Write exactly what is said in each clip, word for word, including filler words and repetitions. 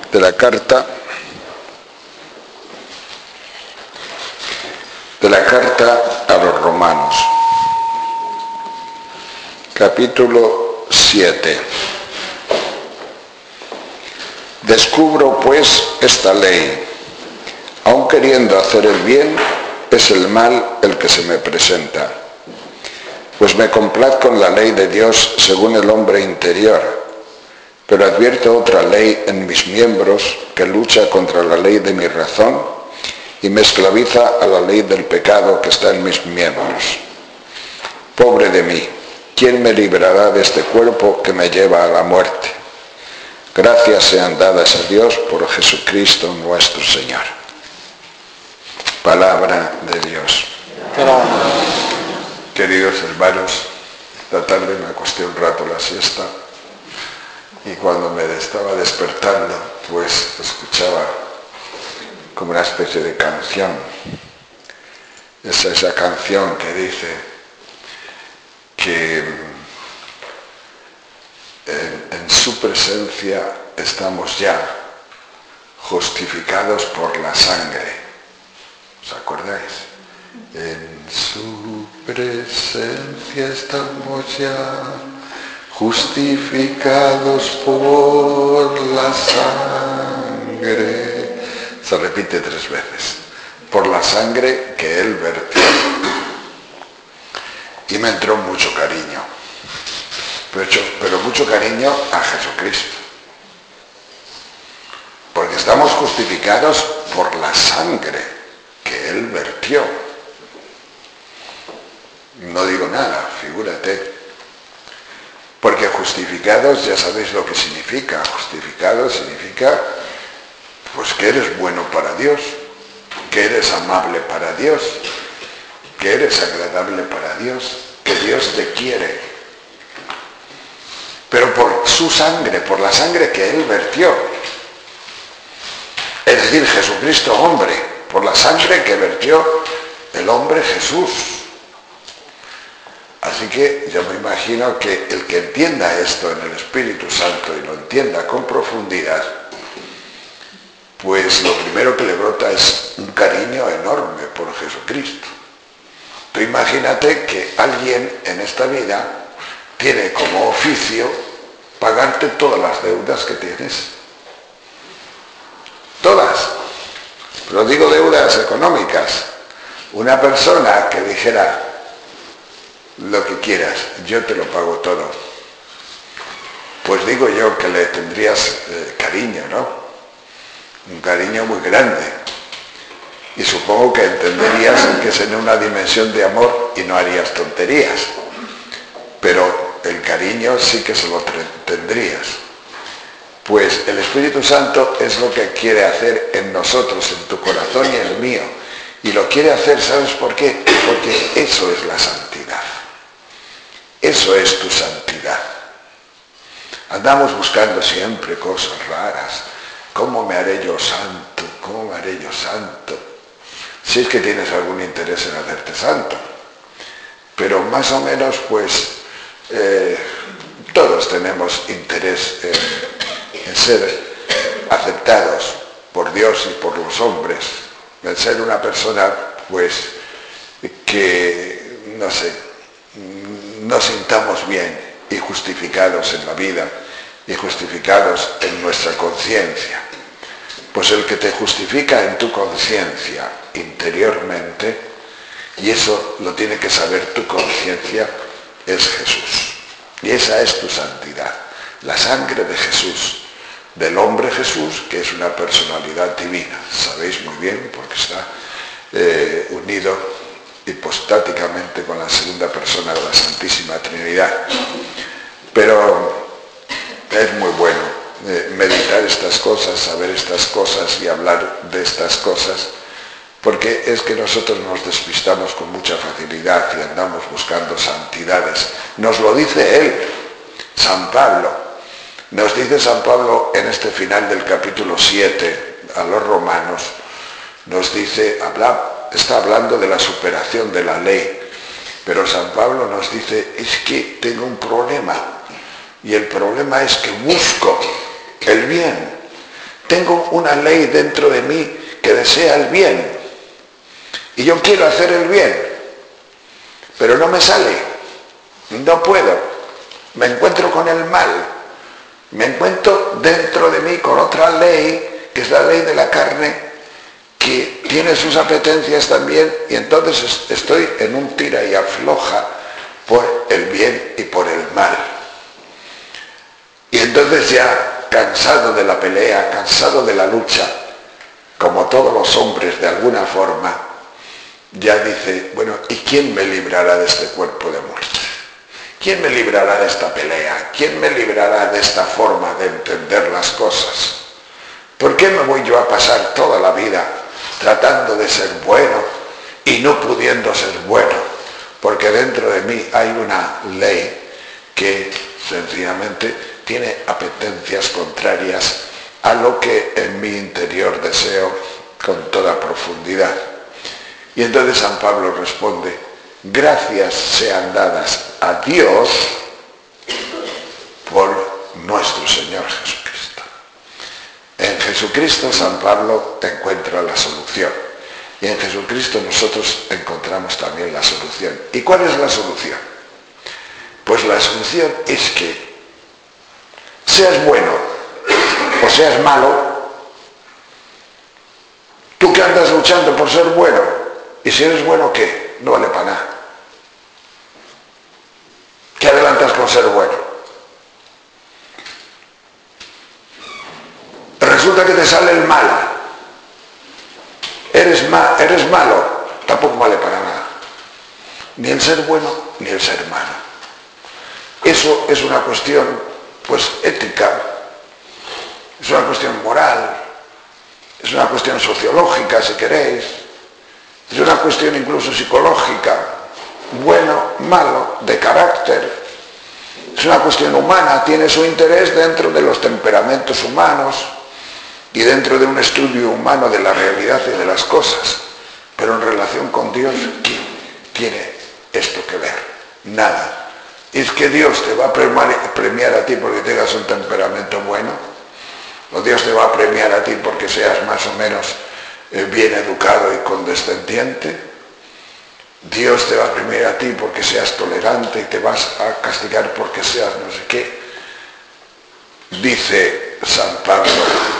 de la carta de la carta a los Romanos, capítulo siete. Descubro pues esta ley: aun queriendo hacer el bien, es el mal el que se me presenta. Pues me complazco en la ley de Dios según el hombre interior, pero advierto otra ley en mis miembros que lucha contra la ley de mi razón y me esclaviza a la ley del pecado que está en mis miembros. Pobre de mí, ¿quién me librará de este cuerpo que me lleva a la muerte? Gracias sean dadas a Dios por Jesucristo nuestro Señor. Palabra de Dios. Queridos hermanos, esta tarde me acosté un rato la siesta y cuando me estaba despertando, pues escuchaba como una especie de canción. Es esa canción que dice que en, en su presencia estamos ya justificados por la sangre. ¿Os acordáis? En su presencia estamos ya justificados por la sangre. Se repite tres veces. Por la sangre que Él vertió. Y me entró mucho cariño. Pero, pero mucho cariño a Jesucristo. Porque estamos justificados por la sangre que Él vertió. No digo nada, figúrate. Porque justificados, ya sabéis lo que significa. Justificados significa pues que eres bueno para Dios, que eres amable para Dios, que eres agradable para Dios, que Dios te quiere. Pero por su sangre, por la sangre que Él vertió. Es decir, Jesucristo hombre, por la sangre que vertió el hombre Jesús. Así que yo me imagino que el que entienda esto en el Espíritu Santo y lo entienda con profundidad, pues lo primero que le brota es un cariño enorme por Jesucristo. Tú imagínate que alguien en esta vida tiene como oficio pagarte todas las deudas que tienes. Todas. Pero digo deudas económicas. Una persona que dijera: lo que quieras, yo te lo pago todo. Pues digo yo que le tendrías eh, cariño, ¿no? Un cariño muy grande. Y supongo que entenderías que es en una dimensión de amor y no harías tonterías. Pero el cariño sí que se lo tendrías. Pues el Espíritu Santo es lo que quiere hacer en nosotros, en tu corazón y en el mío. Y lo quiere hacer, ¿sabes por qué? Porque eso es la santidad. Eso es tu santidad. Andamos buscando siempre cosas raras. ¿Cómo me haré yo santo? ¿Cómo me haré yo santo? Si es que tienes algún interés en hacerte santo. Pero más o menos, pues, eh, todos tenemos interés en, en ser aceptados por Dios y por los hombres. En ser una persona, pues, que, no sé, nos sintamos bien y justificados en la vida y justificados en nuestra conciencia. Pues el que te justifica en tu conciencia interiormente, y eso lo tiene que saber tu conciencia, es Jesús. Y esa es tu santidad. La sangre de Jesús, del hombre Jesús, que es una personalidad divina. Sabéis muy bien, porque está eh, unido hipostáticamente con la segunda persona de la Santísima Trinidad. Pero es muy bueno eh, meditar estas cosas, saber estas cosas y hablar de estas cosas, porque es que nosotros nos despistamos con mucha facilidad y andamos buscando santidades. Nos lo dice él, San Pablo. Nos dice San Pablo en este final del capítulo siete a los Romanos, nos dice, habla, está hablando de la superación de la ley, pero San Pablo nos dice, es que tengo un problema, y el problema es que busco el bien, tengo una ley dentro de mí que desea el bien. Y yo quiero hacer el bien, pero no me sale, no puedo. Me encuentro con el mal, me encuentro dentro de mí con otra ley, que es la ley de la carne, que tiene sus apetencias también, y entonces estoy en un tira y afloja por el bien y por el mal. Y entonces ya, cansado de la pelea, cansado de la lucha, como todos los hombres de alguna forma, ya dice, bueno, ¿y quién me librará de este cuerpo de muerte? ¿Quién me librará de esta pelea? ¿Quién me librará de esta forma de entender las cosas? ¿Por qué me voy yo a pasar toda la vida tratando de ser bueno y no pudiendo ser bueno? Porque dentro de mí hay una ley que sencillamente tiene apetencias contrarias a lo que en mi interior deseo con toda profundidad. Y entonces San Pablo responde, gracias sean dadas a Dios por nuestro Señor Jesucristo. En Jesucristo San Pablo encuentra la solución. Y en Jesucristo nosotros encontramos también la solución. ¿Y cuál es la solución? Pues la solución es que seas bueno o seas malo, tú que andas luchando por ser bueno, y si eres bueno, ¿qué? No vale para nada. ¿Qué adelantas con ser bueno? Resulta que te sale el mal. Eres, ma eres malo, tampoco vale para nada. Ni el ser bueno, ni el ser malo. Eso es una cuestión, pues, ética, es una cuestión moral, es una cuestión sociológica, si queréis, es una cuestión incluso psicológica, bueno, malo, de carácter, es una cuestión humana, tiene su interés dentro de los temperamentos humanos y dentro de un estudio humano de la realidad y de las cosas, pero en relación con Dios, ¿qué tiene esto que ver? Nada. ¿Es que Dios te va a premiar a ti porque tengas un temperamento bueno? ¿O Dios te va a premiar a ti porque seas más o menos eh, bien educado y condescendiente? ¿Dios te va a premiar a ti porque seas tolerante y te vas a castigar porque seas no sé qué? Dice San Pablo,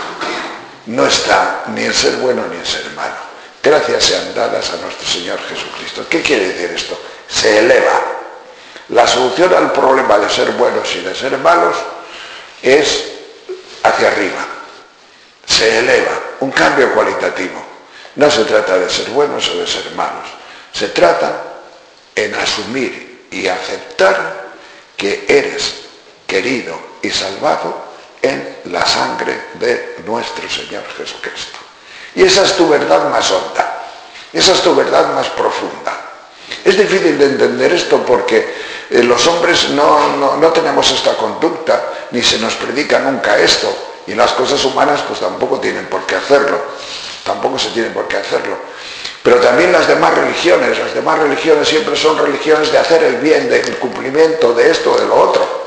no está ni el ser bueno ni el ser malo. Gracias sean dadas a nuestro Señor Jesucristo. ¿Qué quiere decir esto? Se eleva. La solución al problema de ser buenos y de ser malos es hacia arriba. Se eleva, un cambio cualitativo. No se trata de ser buenos o de ser malos. Se trata en asumir y aceptar que eres querido y salvado en la sangre de nuestro Señor Jesucristo. Y esa es tu verdad más honda. Esa es tu verdad más profunda. Es difícil de entender esto porque eh, los hombres no, no, no tenemos esta conducta, ni se nos predica nunca esto, y las cosas humanas pues tampoco tienen por qué hacerlo, tampoco se tienen por qué hacerlo. Pero también las demás religiones, las demás religiones siempre son religiones de hacer el bien, del cumplimiento de esto o de lo otro.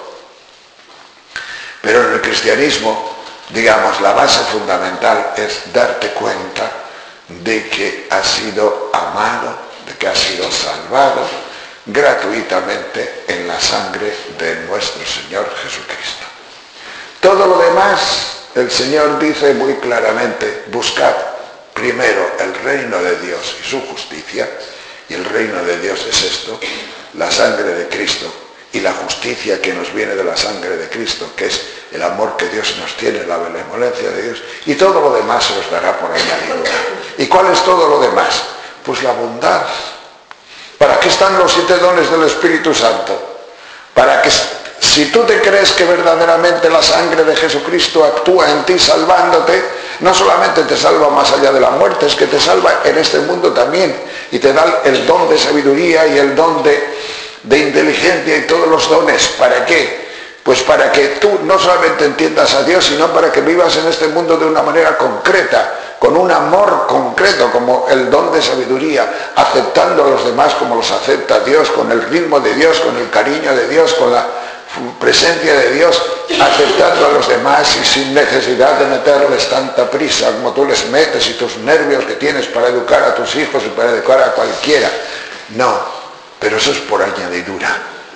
Pero en el cristianismo, digamos, la base fundamental es darte cuenta de que has sido amado, de que has sido salvado gratuitamente en la sangre de nuestro Señor Jesucristo. Todo lo demás, el Señor dice muy claramente, buscad primero el reino de Dios y su justicia, y el reino de Dios es esto, la sangre de Cristo y la justicia que nos viene de la sangre de Cristo, que es el amor que Dios nos tiene, la benevolencia de Dios, y todo lo demás se os dará por añadidura. ¿Y cuál es todo lo demás? Pues la bondad. ¿Para qué están los siete dones del Espíritu Santo? Para que si tú te crees que verdaderamente la sangre de Jesucristo actúa en ti salvándote, no solamente te salva más allá de la muerte, es que te salva en este mundo también, y te da el don de sabiduría y el don de, de inteligencia y todos los dones. ¿Para qué? Pues para que tú no solamente entiendas a Dios, sino para que vivas en este mundo de una manera concreta, con un amor concreto, como el don de sabiduría, aceptando a los demás como los acepta Dios, con el ritmo de Dios, con el cariño de Dios, con la presencia de Dios, aceptando a los demás y sin necesidad de meterles tanta prisa como tú les metes y tus nervios que tienes para educar a tus hijos y para educar a cualquiera. No, pero eso es por añadidura.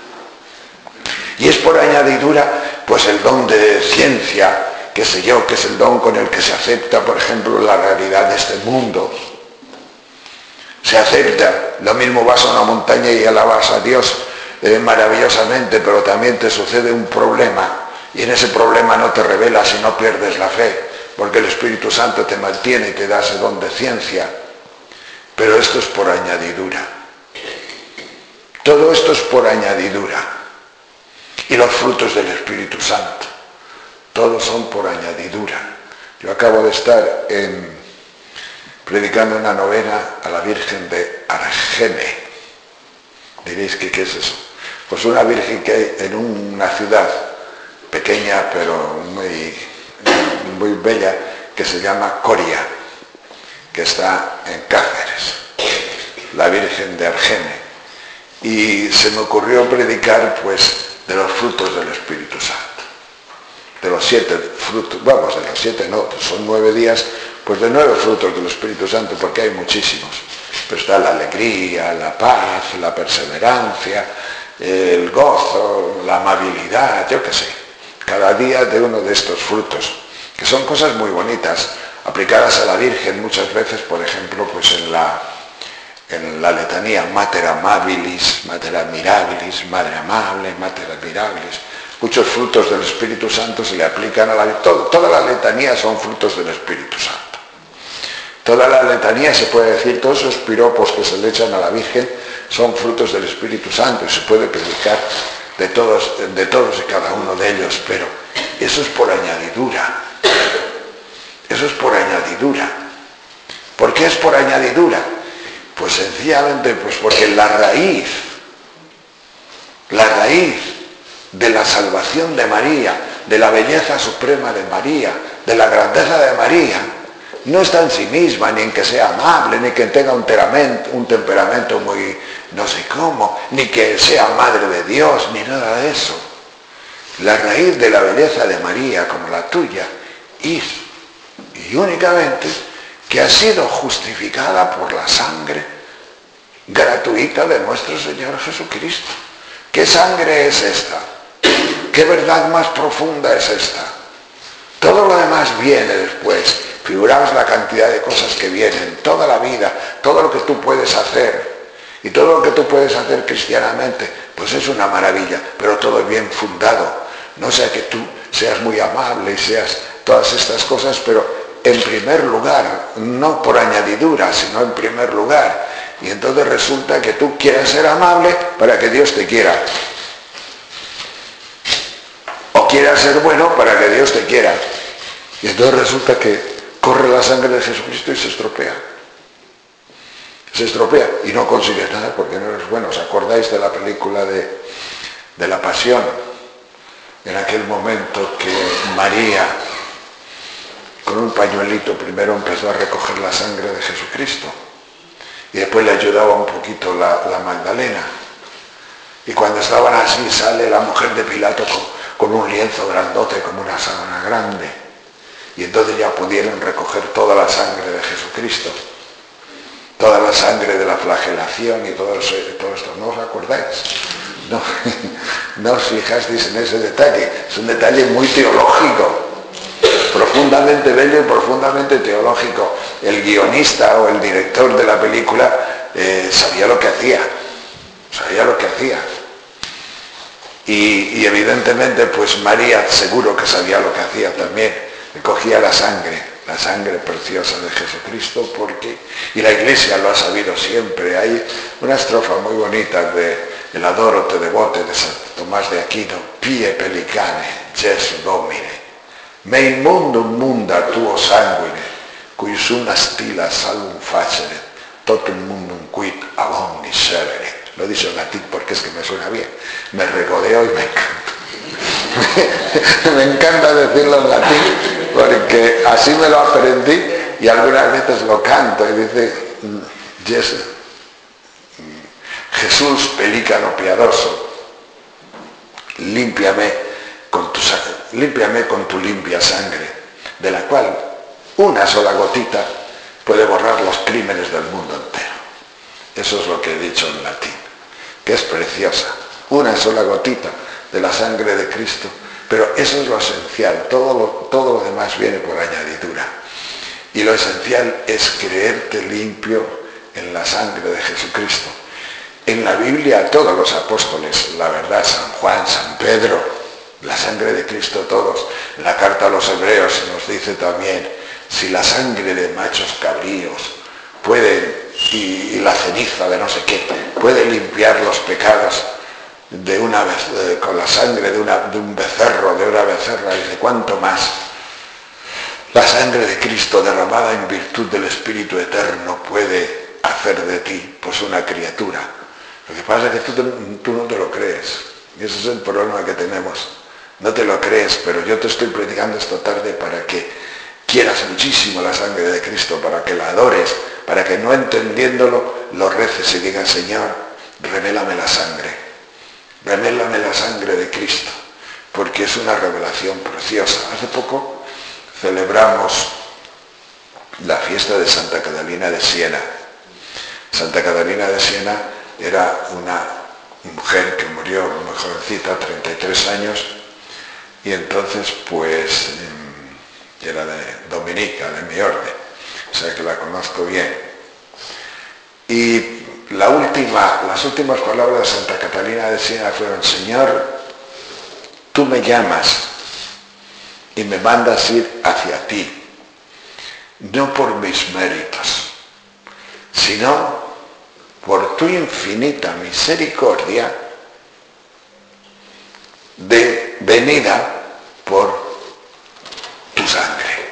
Y es por añadidura, pues el don de ciencia, qué sé yo, que es el don con el que se acepta, por ejemplo, la realidad de este mundo. Se acepta, lo mismo vas a una montaña y alabas a Dios eh, maravillosamente, pero también te sucede un problema, y en ese problema no te revelas y no pierdes la fe, porque el Espíritu Santo te mantiene y te da ese don de ciencia. Pero esto es por añadidura. Todo esto es por añadidura. Y los frutos del Espíritu Santo, todos son por añadidura. Yo acabo de estar en, predicando una novena a la Virgen de Argene. Diréis que qué es eso. Pues una Virgen que hay en una ciudad pequeña pero muy, muy bella, que se llama Coria, que está en Cáceres, la Virgen de Argene. Y se me ocurrió predicar pues de los frutos del Espíritu Santo, de los siete frutos, vamos, de los siete no, son nueve días, pues de nueve frutos del Espíritu Santo, porque hay muchísimos. Pero está la alegría, la paz, la perseverancia, el gozo, la amabilidad, yo qué sé, cada día de uno de estos frutos, que son cosas muy bonitas, aplicadas a la Virgen muchas veces, por ejemplo, pues en la, en la letanía Mater Amabilis, Mater Admirabilis, Madre Amable, Mater Admirabilis. Muchos frutos del Espíritu Santo se le aplican a la Virgen. Todo, todas las letanías son frutos del Espíritu Santo. Toda la letanía se puede decir, todos esos piropos que se le echan a la Virgen son frutos del Espíritu Santo y se puede predicar de todos, de todos y cada uno de ellos, pero eso es por añadidura. Eso es por añadidura. ¿Por qué es por añadidura? Pues sencillamente pues porque la raíz, la raíz de la salvación de María, de la belleza suprema de María, de la grandeza de María, no está en sí misma, ni en que sea amable, ni que tenga un temperamento, un temperamento muy no sé cómo, ni que sea madre de Dios, ni nada de eso. La raíz de la belleza de María, como la tuya, es, y únicamente, que ha sido justificada por la sangre gratuita de nuestro Señor Jesucristo. ¿Qué sangre es esta? ¿Qué verdad más profunda es esta? Todo lo demás viene después. Figuraos la cantidad de cosas que vienen, toda la vida, todo lo que tú puedes hacer, y todo lo que tú puedes hacer cristianamente, pues es una maravilla, pero todo es bien fundado. No sea que tú seas muy amable y seas todas estas cosas, pero en primer lugar, no por añadidura, sino en primer lugar. Y entonces resulta que tú quieres ser amable para que Dios te quiera. O quieras ser bueno para que Dios te quiera. Y entonces resulta que corre la sangre de Jesucristo y se estropea. Se estropea y no consigues nada porque no eres bueno. ¿Os acordáis de la película de, de la Pasión? En aquel momento que María, con un pañuelito, primero empezó a recoger la sangre de Jesucristo y después le ayudaba un poquito la, la Magdalena. Y cuando estaban así sale la mujer de Pilato con, con un lienzo grandote, como una sábana grande. Y entonces ya pudieron recoger toda la sangre de Jesucristo, toda la sangre de la flagelación y todo, eso, todo esto. ¿No os acordáis? No, no os fijasteis en ese detalle. Es un detalle muy teológico, profundamente bello y profundamente teológico. El guionista o el director de la película eh, sabía lo que hacía, sabía lo que hacía. Y, y evidentemente pues María seguro que sabía lo que hacía también. Cogía la sangre, la sangre preciosa de Jesucristo, porque, y la Iglesia lo ha sabido siempre. Hay una estrofa muy bonita de El adoro te devote de San Tomás de Aquino, pie pelicane, Gesù Domine, me in mundum munda tuo sanguine, cui sum stila salvum facere, totum mundum quid ab omnis severe. Lo dice en latín porque es que me suena bien, me regodeo y me encanta. Me encanta decirlo en latín porque así me lo aprendí y algunas veces lo canto y dice Jesús, Jesús pelícano piadoso, límpiame con tu, límpiame con tu limpia sangre, de la cual una sola gotita puede borrar los crímenes del mundo entero. Eso es lo que he dicho en latín, que es preciosa. Una sola gotita de la sangre de Cristo, pero eso es lo esencial, todo lo, todo lo demás viene por añadidura. Y lo esencial es creerte limpio en la sangre de Jesucristo. En la Biblia todos los apóstoles, la verdad, San Juan, San Pedro, la sangre de Cristo todos. En la carta a los Hebreos nos dice también, si la sangre de machos cabríos puede, y, y la ceniza de no sé qué, puede limpiar los pecados de una vez, eh, con la sangre de, una, de un becerro, de una becerra, y de cuánto más. La sangre de Cristo derramada en virtud del Espíritu Eterno puede hacer de ti pues una criatura. Lo que pasa es que tú, te, tú no te lo crees. Y ese es el problema que tenemos. No te lo crees, pero yo te estoy predicando esta tarde para que quieras muchísimo la sangre de Cristo, para que la adores, para que no entendiéndolo lo reces y digas, Señor, revélame la sangre. Revélame la sangre de Cristo, porque es una revelación preciosa. Hace poco celebramos la fiesta de Santa Catalina de Siena. Santa Catalina de Siena era una mujer que murió muy jovencita, treinta y tres años, y entonces pues era de dominica, de mi orden, o sea que la conozco bien. Y la última, las últimas palabras de Santa Catalina de Siena fueron, Señor, tú me llamas y me mandas ir hacia ti, no por mis méritos, sino por tu infinita misericordia de venida por tu sangre.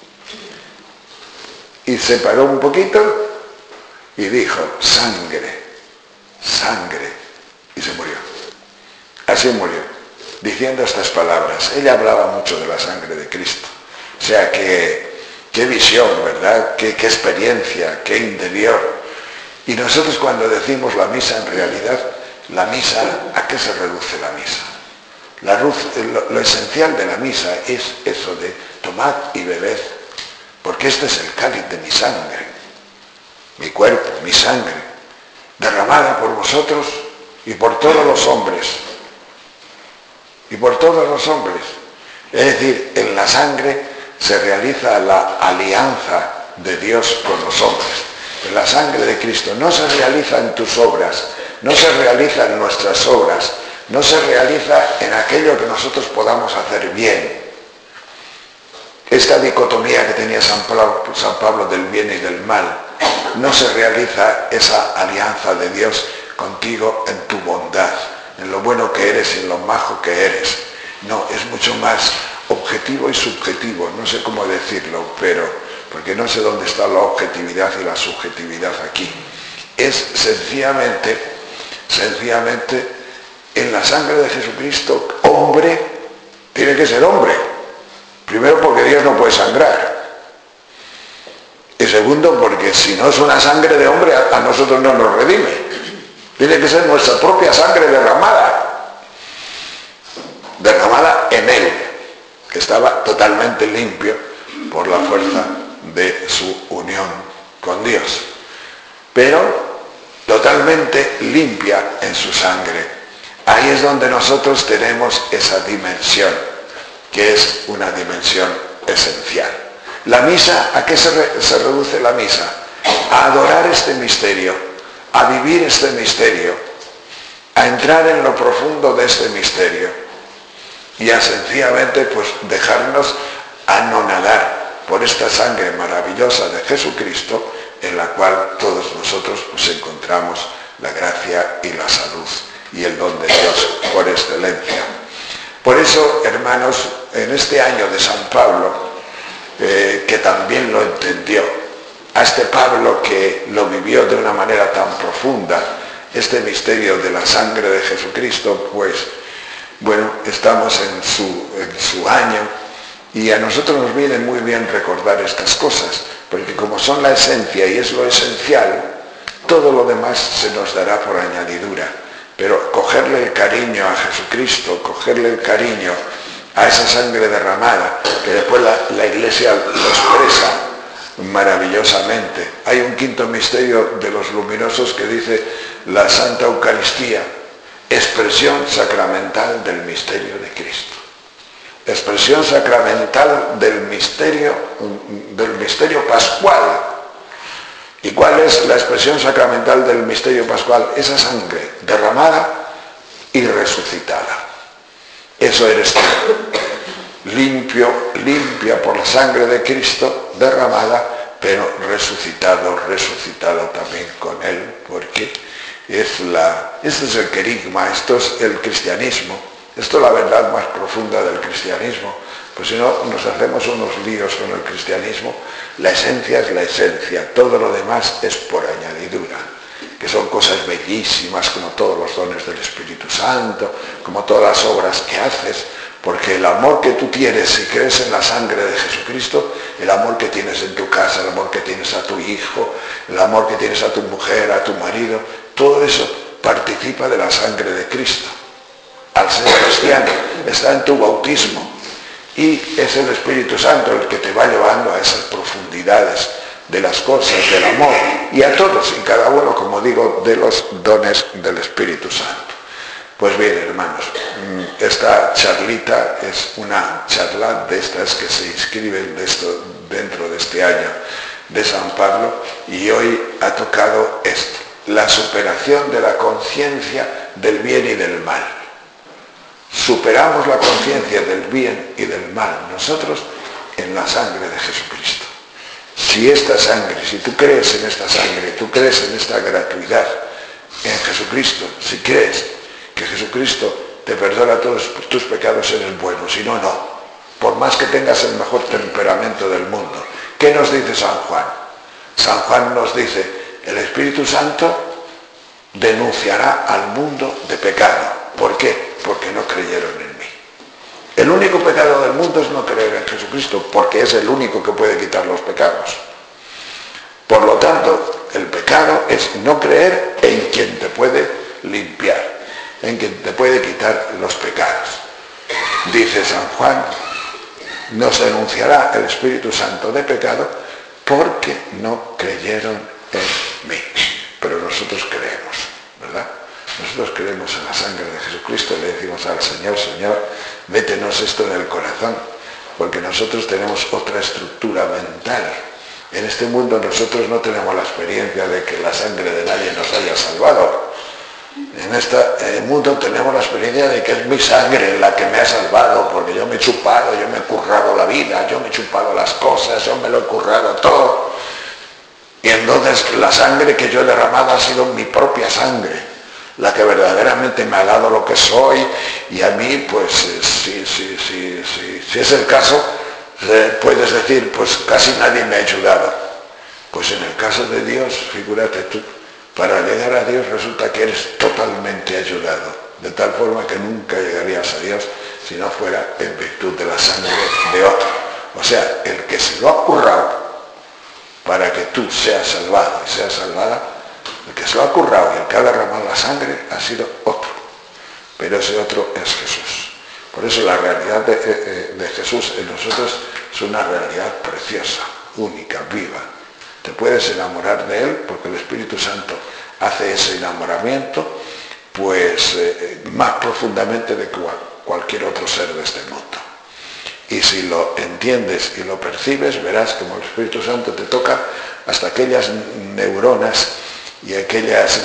Y se paró un poquito y dijo, sangre, sangre, y se murió. Así murió, diciendo estas palabras. Ella hablaba mucho de la sangre de Cristo. O sea, que, qué visión, ¿verdad? Qué, qué experiencia, qué interior. Y nosotros cuando decimos la misa, en realidad, la misa, ¿a qué se reduce la misa? La, lo, lo esencial de la misa es eso de tomad y bebed, porque este es el cáliz de mi sangre, mi cuerpo, mi sangre, derramada por vosotros y por todos los hombres. Y por todos los hombres. Es decir, en la sangre se realiza la alianza de Dios con los hombres. En la sangre de Cristo no se realiza en tus obras, no se realiza en nuestras obras, no se realiza en aquello que nosotros podamos hacer bien. Esta dicotomía que tenía San Pablo, San Pablo del bien y del mal, no se realiza esa alianza de Dios contigo en tu bondad, en lo bueno que eres y en lo majo que eres. No, es mucho más objetivo y subjetivo, no sé cómo decirlo, pero porque no sé dónde está la objetividad y la subjetividad aquí. Es sencillamente, sencillamente, en la sangre de Jesucristo, hombre, tiene que ser hombre. Primero porque Dios no puede sangrar. Y segundo porque si no es una sangre de hombre, a nosotros no nos redime. Tiene que ser nuestra propia sangre derramada. Derramada en Él, que estaba totalmente limpio por la fuerza de su unión con Dios, pero totalmente limpia en su sangre. Ahí es donde nosotros tenemos esa dimensión, que es una dimensión esencial. La misa, ¿a qué se, re, se reduce la misa? A adorar este misterio, a vivir este misterio, a entrar en lo profundo de este misterio y a sencillamente pues dejarnos anonadar por esta sangre maravillosa de Jesucristo, en la cual todos nosotros pues, encontramos la gracia y la salud y el don de Dios por excelencia. Por eso, hermanos, en este año de San Pablo, eh, que también lo entendió, a este Pablo que lo vivió de una manera tan profunda, este misterio de la sangre de Jesucristo, pues, bueno, estamos en su, en su año, y a nosotros nos viene muy bien recordar estas cosas, porque como son la esencia y es lo esencial, todo lo demás se nos dará por añadidura. pero cogerle el cariño a Jesucristo, cogerle el cariño a esa sangre derramada, que después la, la Iglesia lo expresa maravillosamente. Hay un quinto misterio de los luminosos que dice la Santa Eucaristía, expresión sacramental del misterio de Cristo. Expresión sacramental del misterio, del misterio pascual. ¿Y cuál es la expresión sacramental del misterio pascual? Esa sangre derramada y resucitada. Eso eres tú. Limpio, limpia por la sangre de Cristo derramada, pero resucitado, resucitado también con Él, porque es la, este es el querigma, esto es el cristianismo, esto es la verdad más profunda del cristianismo. Pues si no, nos hacemos unos líos con el cristianismo. La esencia es la esencia, todo lo demás es por añadidura, que son cosas bellísimas, como todos los dones del Espíritu Santo, como todas las obras que haces, porque el amor que tú tienes, si crees en la sangre de Jesucristo, el amor que tienes en tu casa, el amor que tienes a tu hijo, el amor que tienes a tu mujer, a tu marido, todo eso participa de la sangre de Cristo. Al ser cristiano, está en tu bautismo, y es el Espíritu Santo el que te va llevando a esas profundidades de las cosas, del amor, y a todos y cada uno, como digo, de los dones del Espíritu Santo. Pues bien, hermanos, esta charlita es una charla de estas que se inscriben de esto, dentro de este año de San Pablo, y hoy ha tocado esto, la superación de la conciencia del bien y del mal. Superamos la conciencia del bien y del mal nosotros en la sangre de Jesucristo. Si esta sangre, si tú crees en esta sangre, tú crees en esta gratuidad en Jesucristo, si crees que Jesucristo te perdona todos tus pecados, eres bueno, si no, no. Por más que tengas el mejor temperamento del mundo. ¿Qué nos dice San Juan? San Juan nos dice, el Espíritu Santo denunciará al mundo de pecado. ¿Por qué? Porque no creyeron en mí. El único pecado del mundo es no creer en Jesucristo, porque es el único que puede quitar los pecados. Por lo tanto, el pecado es no creer en quien te puede limpiar, en quien te puede quitar los pecados. Dice San Juan, nos denunciará el Espíritu Santo de pecado porque no creyeron en mí. Pero nosotros creemos, ¿verdad? Nosotros creemos en la sangre de Jesucristo y le decimos al Señor, Señor, métenos esto en el corazón, porque nosotros tenemos otra estructura mental. En este mundo nosotros no tenemos la experiencia de que la sangre de nadie nos haya salvado. En este mundo tenemos la experiencia de que es mi sangre la que me ha salvado, porque yo me he chupado, yo me he currado la vida, yo me he chupado las cosas, yo me lo he currado todo. Y entonces la sangre que yo he derramado ha sido mi propia sangre, la que verdaderamente me ha dado lo que soy, y a mí, pues, si, si, si, si, si es el caso, puedes decir, pues casi nadie me ha ayudado. Pues en el caso de Dios, figúrate tú, para llegar a Dios resulta que eres totalmente ayudado, de tal forma que nunca llegarías a Dios si no fuera en virtud de la sangre de otro. O sea, el que se lo ha currado para que tú seas salvado y seas salvada, el que se lo ha currado y el que ha derramado la sangre ha sido otro, pero ese otro es Jesús. Por eso la realidad de, de, de Jesús en nosotros es una realidad preciosa, única, viva. Te puedes enamorar de Él porque el Espíritu Santo hace ese enamoramiento pues eh, más profundamente de cual, cualquier otro ser de este mundo. Y si lo entiendes y lo percibes, verás como el Espíritu Santo te toca hasta aquellas neuronas y aquellas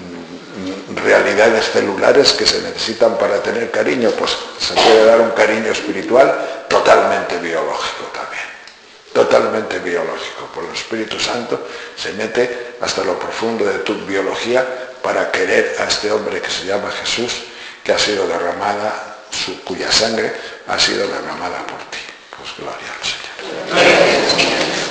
realidades celulares que se necesitan para tener cariño, pues se puede dar un cariño espiritual totalmente biológico también, totalmente biológico. Por el Espíritu Santo se mete hasta lo profundo de tu biología para querer a este hombre que se llama Jesús, que ha sido derramada, su, cuya sangre ha sido derramada por ti. Pues gloria al Señor.